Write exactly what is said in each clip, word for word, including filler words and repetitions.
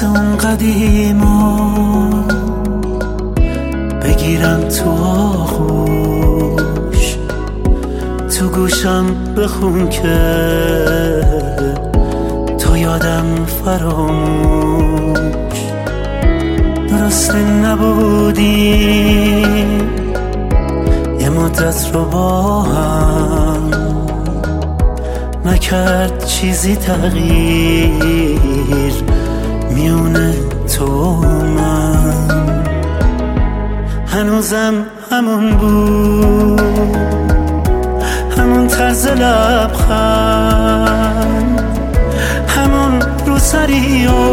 مثل اون قدیما بگیرم تو آغوش، تو گوشم بخون که تو یادم فراموش. درسته نبودیم یه مدت رو با هم، نکرد چیزی تغییر میونه تو و من. هنوزم همون بود، همون طرز لبخند، همون روسری و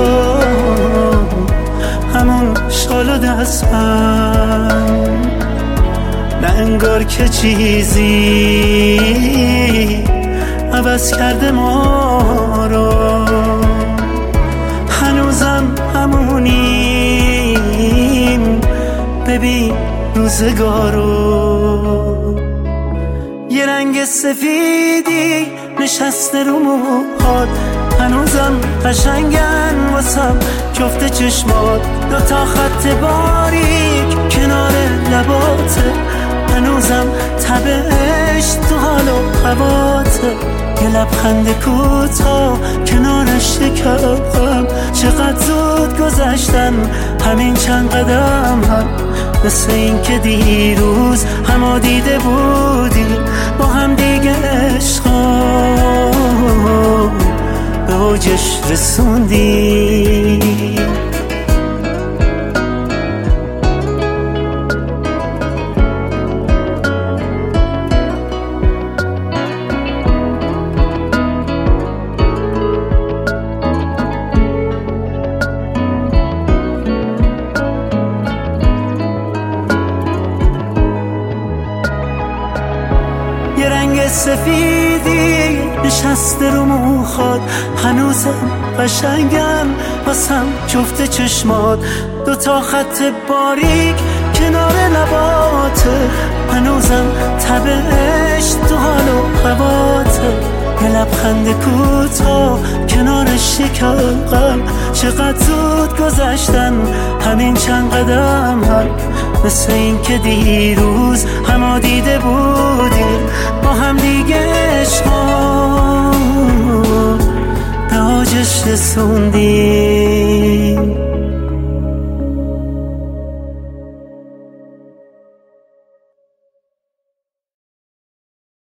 همون شال و دستبند. نه انگار که چیزی عوض کرده ما رو، هنوزم همونیم، ببین روزگارو. یه رنگ سفیدی نشسته رو موهات، هنوزم قشنگن واسم جفت چشمات. دو تا خط باریک کنار لباته، هنوزم تبش تو حال و هواته. یه لبخند کوتاه کنارش شکم، چقدر زود گذشتن همین چند قدم هم. مثل این که دیروز همو دیده بودیم با هم دیگه، عشقا به اوجش رسوندیم. یه رنگ سفیدی نشسته رو موهات، هنوزم قشنگن واسم جفت چشمات. دو تا خط باریک کنار لباته، هنوزم تبش تو حال و هواته. یه لبخند کوتاه کنارش شکم، چقدر زود گذشتن همین چند قدم هم. مثل این که دیروز همو دیده بودیم با هم دیگه، عشقا به اوجش رسوندیم.